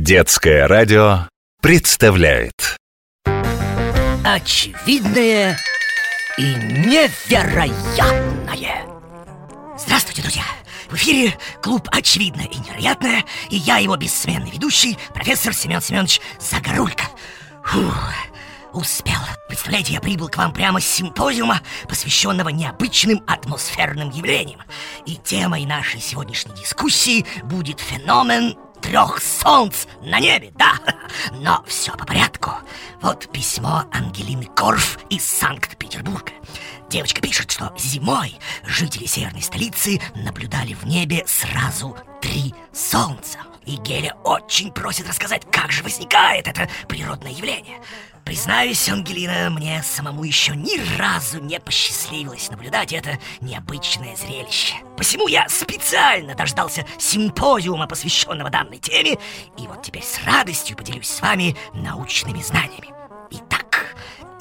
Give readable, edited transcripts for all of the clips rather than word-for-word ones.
Детское радио представляет Очевидное и невероятное. Здравствуйте, друзья! В эфире клуб «Очевидное и невероятное», и я, его бессменный ведущий, профессор Семен Семенович Загорулько. Успел. Представляете, я прибыл к вам прямо с симпозиума, посвященного необычным атмосферным явлениям. И темой нашей сегодняшней дискуссии будет феномен 3 солнц на небе, да. Но все по порядку. Вот письмо Ангелины Корф из Санкт-Петербурга. Девочка пишет, что зимой жители северной столицы наблюдали в небе сразу 3 солнца. И Геля очень просит рассказать, как же возникает это природное явление. Признаюсь, Ангелина, мне самому еще ни разу не посчастливилось наблюдать это необычное зрелище. Посему я специально дождался симпозиума, посвященного данной теме, и вот теперь с радостью поделюсь с вами научными знаниями. Итак,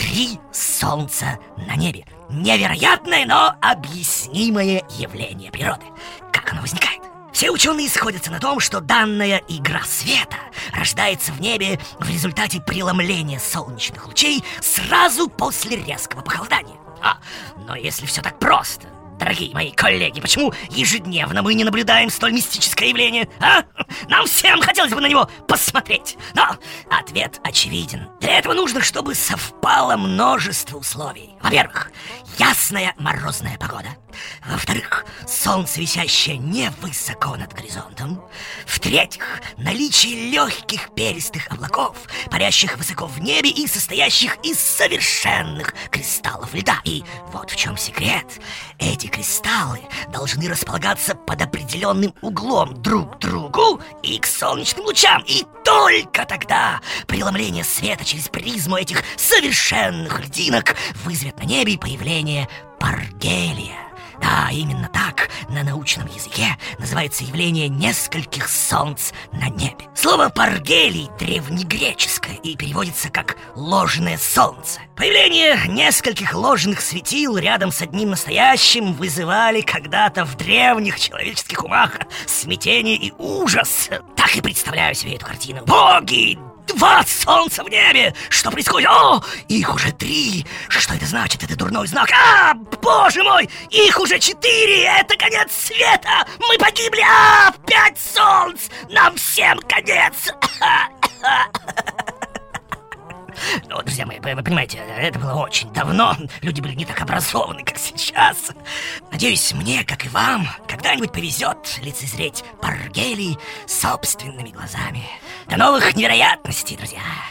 3 солнца на небе. Невероятное, но объяснимое явление природы. Как оно возникает? Все ученые сходятся на том, что данная игра света рождается в небе в результате преломления солнечных лучей сразу после резкого похолодания. Но если все так просто, дорогие мои коллеги, почему ежедневно мы не наблюдаем столь мистическое явление, Нам всем хотелось бы на него посмотреть. Но ответ очевиден. Для этого нужно, чтобы совпало множество условий. Во-первых, ясная морозная погода. Во-вторых, солнце, висящее невысоко над горизонтом. В-третьих, наличие легких перистых облаков, парящих высоко в небе и состоящих из совершенных кристаллов льда. И вот в чем секрет. Эти кристаллы должны располагаться под определенным углом друг к другу и к солнечным лучам. И только тогда преломление света через призму этих совершенных льдинок вызовет на небе появление паргелия. Да, именно так на научном языке называется явление нескольких солнц на небе. Слово «паргелий» древнегреческое и переводится как «ложное солнце». Появление нескольких ложных светил рядом с одним настоящим вызывали когда-то в древних человеческих умах смятение и ужас. Так и представляю себе эту картину. Боги! 2 солнца в небе! Что происходит? Их уже 3! Что это значит? Это дурной знак! Боже мой! Их уже 4! Это конец света! Мы погибли! 5 солнц! Нам всем конец! Ну, друзья мои, вы понимаете, это было очень давно. Люди были не так образованы, как сейчас. Надеюсь, мне, как и вам, когда-нибудь повезет лицезреть паргелий собственными глазами. До новых невероятностей, друзья!